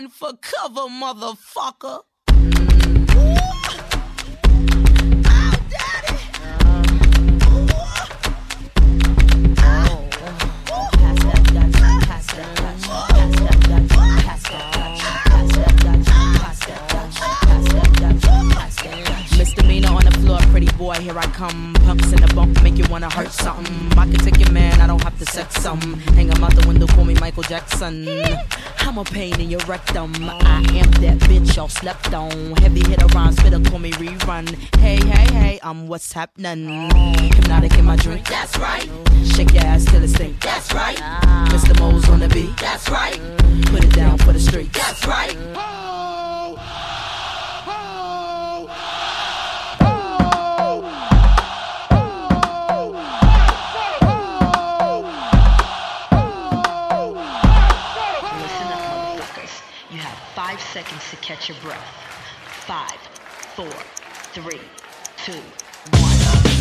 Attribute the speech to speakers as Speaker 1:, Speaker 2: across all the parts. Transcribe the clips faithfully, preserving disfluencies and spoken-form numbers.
Speaker 1: run for cover, motherfucker. Misdemeanor on the floor, pretty boy, here I come. Pumps in the bump, make you wanna hurt something. I can take your man, I don't have to set some. Hang him out the window, call me Michael Jackson. I'm a pain in your rectum. I am that bitch y'all slept on. Heavy hit around, spitter, call me rerun. Hey, hey, hey, I'm what's happening. Hypnotic in my drink, that's right. Shake your ass till it stink, that's right. Mister Mo's on the beat, that's right. Put it down for the street, that's right.
Speaker 2: Five seconds to catch your breath. Five, four, three, two, one.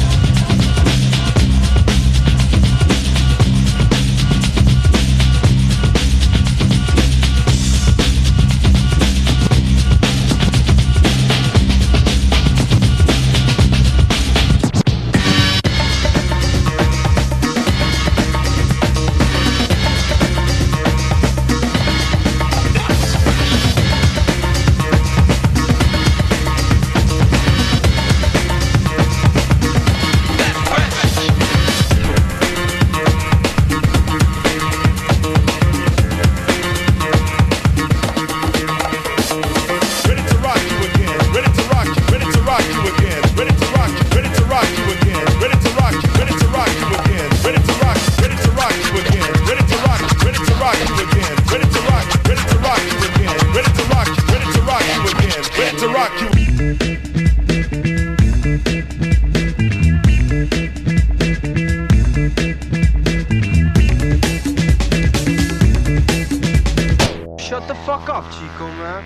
Speaker 3: Shut the fuck up, Chico, man.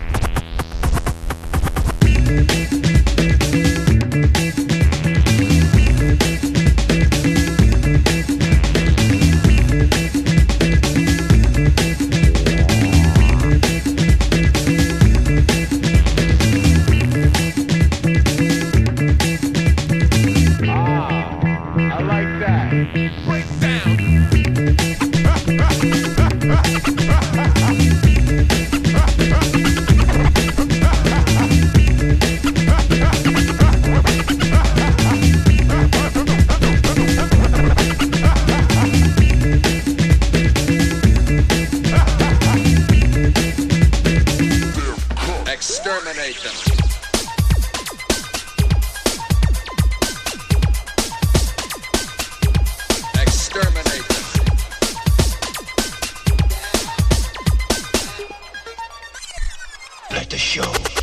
Speaker 4: Exterminate them. Exterminate them.
Speaker 5: Let the show